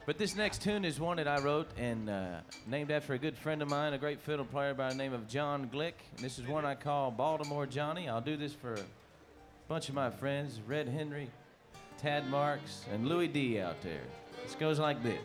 But this next tune is one that I wrote and named after a good friend of mine, a great fiddle player by the name of John Glick. And this is one I call Baltimore Johnny. I'll do this for a bunch of my friends, Red Henry, Tad Marks, and Louis D out there. This goes like this.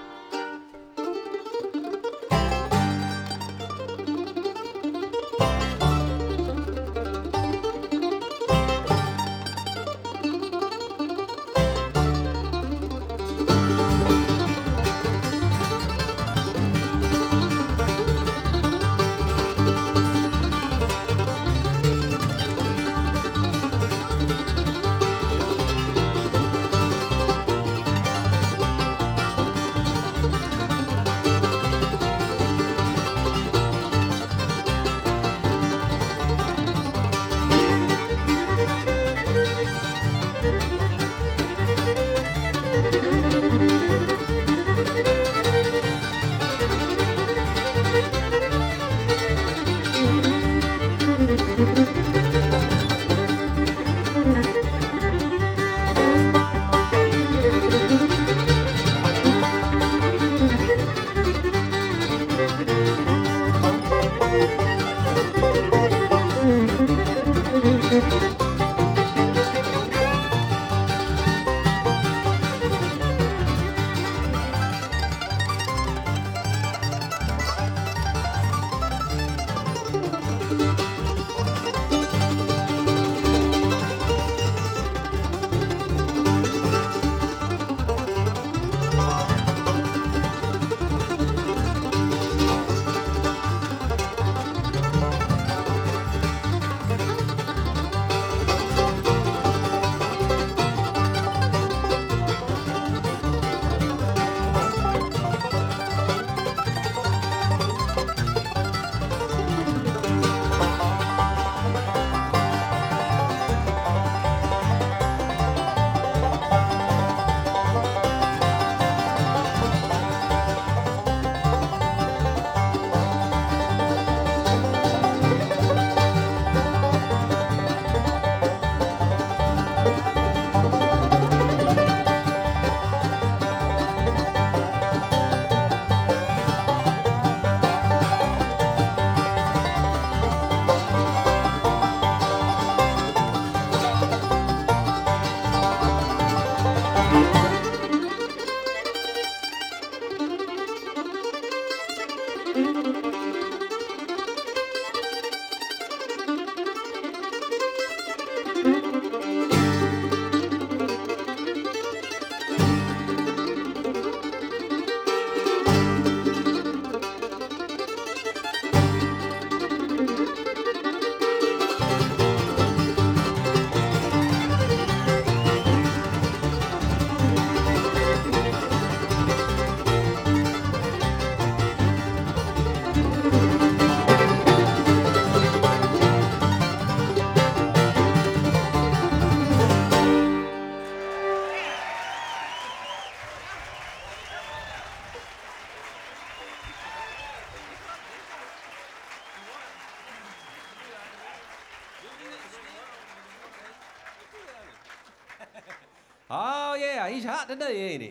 Oh, yeah, he's hot today, ain't he?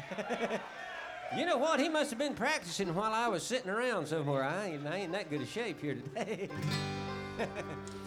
You know what? He must have been practicing while I was sitting around somewhere. I ain't in that good a shape here today.